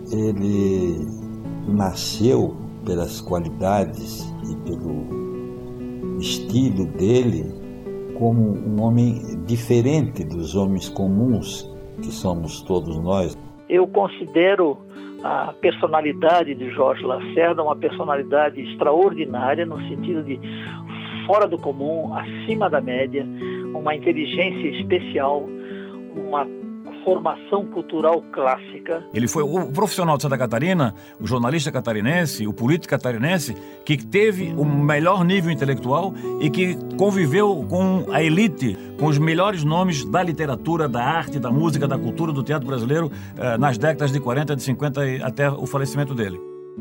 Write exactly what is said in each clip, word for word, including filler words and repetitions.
ele nasceu pelas qualidades e pelo estilo dele como um homem diferente dos homens comuns que somos todos nós. Eu considero a personalidade de Jorge Lacerda uma personalidade extraordinária, no sentido de fora do comum, acima da média, uma inteligência especial, uma formação cultural clássica. Ele foi o profissional de Santa Catarina, o jornalista catarinense, o político catarinense, que teve o melhor nível intelectual e que conviveu com a elite, com os melhores nomes da literatura, da arte, da música, da cultura, do teatro brasileiro, eh, nas décadas de quarenta, de cinquenta e até o falecimento dele.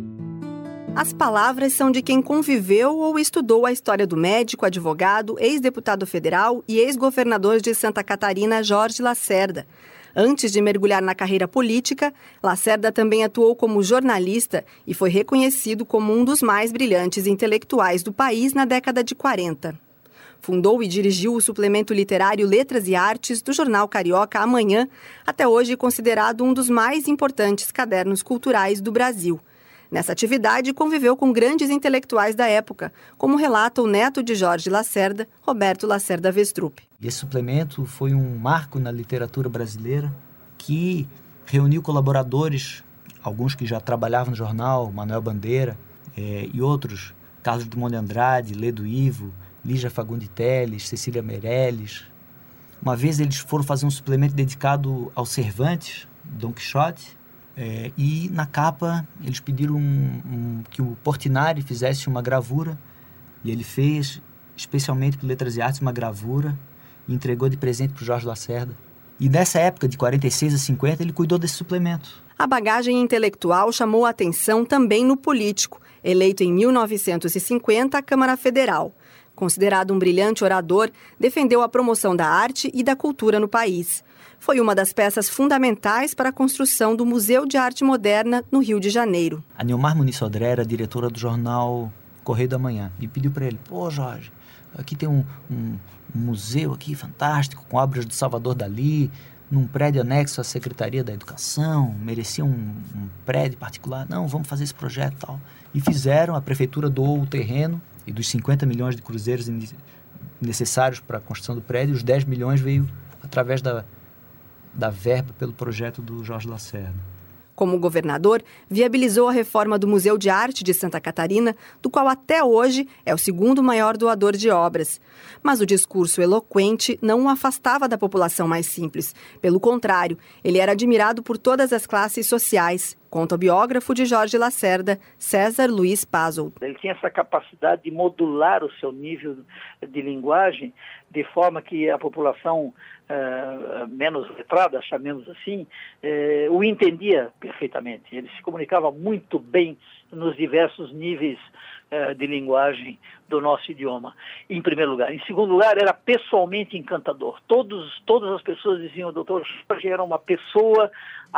As palavras são de quem conviveu ou estudou a história do médico, advogado, ex-deputado federal e ex-governador de Santa Catarina, Jorge Lacerda. Antes de mergulhar na carreira política, Lacerda também atuou como jornalista e foi reconhecido como um dos mais brilhantes intelectuais do país na década de quarenta. Fundou e dirigiu o suplemento literário Letras e Artes do jornal carioca Amanhã, até hoje considerado um dos mais importantes cadernos culturais do Brasil. Nessa atividade, conviveu com grandes intelectuais da época, como relata o neto de Jorge Lacerda, Roberto Lacerda Vestrup. Esse suplemento foi um marco na literatura brasileira que reuniu colaboradores, alguns que já trabalhavam no jornal, Manuel Bandeira, eh, e outros, Carlos Drummond de Andrade, Ledo Ivo, Lígia Fagundes Telles, Cecília Meirelles. Uma vez eles foram fazer um suplemento dedicado ao Cervantes, Dom Quixote, É, e na capa eles pediram um, um, que o Portinari fizesse uma gravura, e ele fez, especialmente para Letras e Artes, uma gravura e entregou de presente para o Jorge Lacerda. E nessa época, de quarenta e seis a cinquenta, ele cuidou desse suplemento. A bagagem intelectual chamou a atenção também no político, eleito em mil novecentos e cinquenta à Câmara Federal. Considerado um brilhante orador, defendeu a promoção da arte e da cultura no país. Foi uma das peças fundamentais para a construção do Museu de Arte Moderna no Rio de Janeiro. A Neomar Muniz Sodré era diretora do jornal Correio da Manhã e pediu para ele: pô, Jorge, aqui tem um, um, um museu aqui fantástico com obras do Salvador Dalí, num prédio anexo à Secretaria da Educação, merecia um, um prédio particular. Não, vamos fazer esse projeto e tal. E fizeram, a prefeitura doou o terreno, e dos cinquenta milhões de cruzeiros necessários para a construção do prédio, os dez milhões veio através da da verba pelo projeto do Jorge Lacerda. Como governador, viabilizou a reforma do Museu de Arte de Santa Catarina, do qual até hoje é o segundo maior doador de obras. Mas o discurso eloquente não o afastava da população mais simples. Pelo contrário, ele era admirado por todas as classes sociais, conta o biógrafo de Jorge Lacerda, César Luiz Pazold. Ele tinha essa capacidade de modular o seu nível de linguagem de forma que a população uh, menos letrada, chamemos assim, uh, o entendia perfeitamente. Ele se comunicava muito bem nos diversos níveis uh, de linguagem do nosso idioma, em primeiro lugar. Em segundo lugar, era pessoalmente encantador. Todos, todas as pessoas diziam: o doutor Jorge era uma pessoa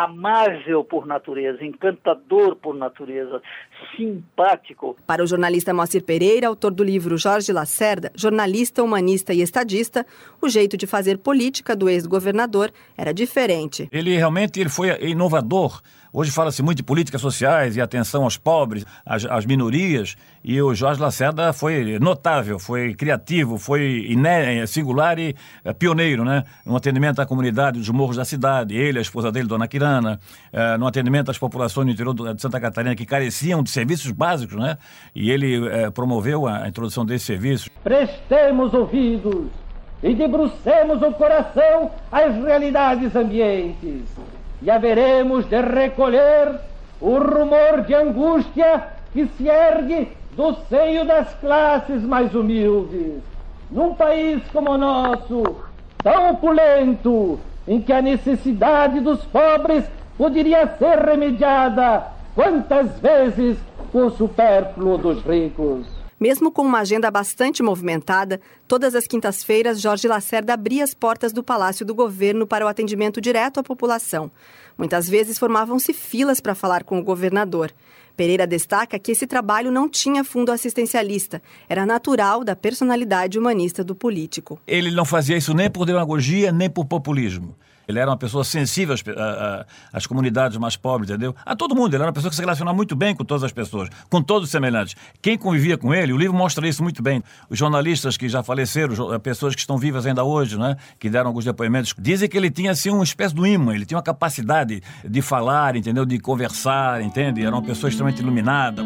amável por natureza, encantador por natureza, simpático. Para o jornalista Moacir Pereira, autor do livro Jorge Lacerda, jornalista, humanista e estadista, o jeito de fazer política do ex-governador era diferente. Ele realmente ele foi inovador. Hoje fala-se muito de políticas sociais e atenção aos pobres, às, às minorias, e o Jorge Lacerda foi notável, foi criativo, foi iné, singular e é, pioneiro, né? No atendimento à comunidade dos morros da cidade, ele, a esposa dele, Dona Quirana, é, no atendimento às populações do interior de Santa Catarina que careciam de serviços básicos, né? E ele é, promoveu a introdução desses serviços. Prestemos ouvidos e debrucemos o coração às realidades ambientes, e haveremos de recolher o rumor de angústia que se ergue do seio das classes mais humildes. Num país como o nosso, tão opulento, em que a necessidade dos pobres poderia ser remediada quantas vezes com o supérfluo dos ricos. Mesmo com uma agenda bastante movimentada, todas as quintas-feiras Jorge Lacerda abria as portas do Palácio do Governo para o atendimento direto à população. Muitas vezes formavam-se filas para falar com o governador. Pereira destaca que esse trabalho não tinha fundo assistencialista, era natural da personalidade humanista do político. Ele não fazia isso nem por demagogia, nem por populismo. Ele era uma pessoa sensível às, a, a, às comunidades mais pobres, entendeu? A todo mundo. Ele era uma pessoa que se relacionava muito bem com todas as pessoas, com todos os semelhantes. Quem convivia com ele, o livro mostra isso muito bem. Os jornalistas que já faleceram, pessoas que estão vivas ainda hoje, né, que deram alguns depoimentos, dizem que ele tinha assim uma espécie de imã, ele tinha uma capacidade de falar, entendeu? De conversar, entende? Era uma pessoa extremamente iluminada.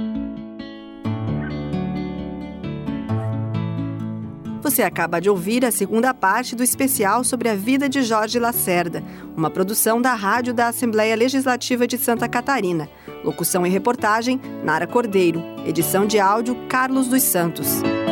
Você acaba de ouvir a segunda parte do especial sobre a vida de Jorge Lacerda, uma produção da Rádio da Assembleia Legislativa de Santa Catarina. Locução e reportagem, Nara Cordeiro. Edição de áudio, Carlos dos Santos.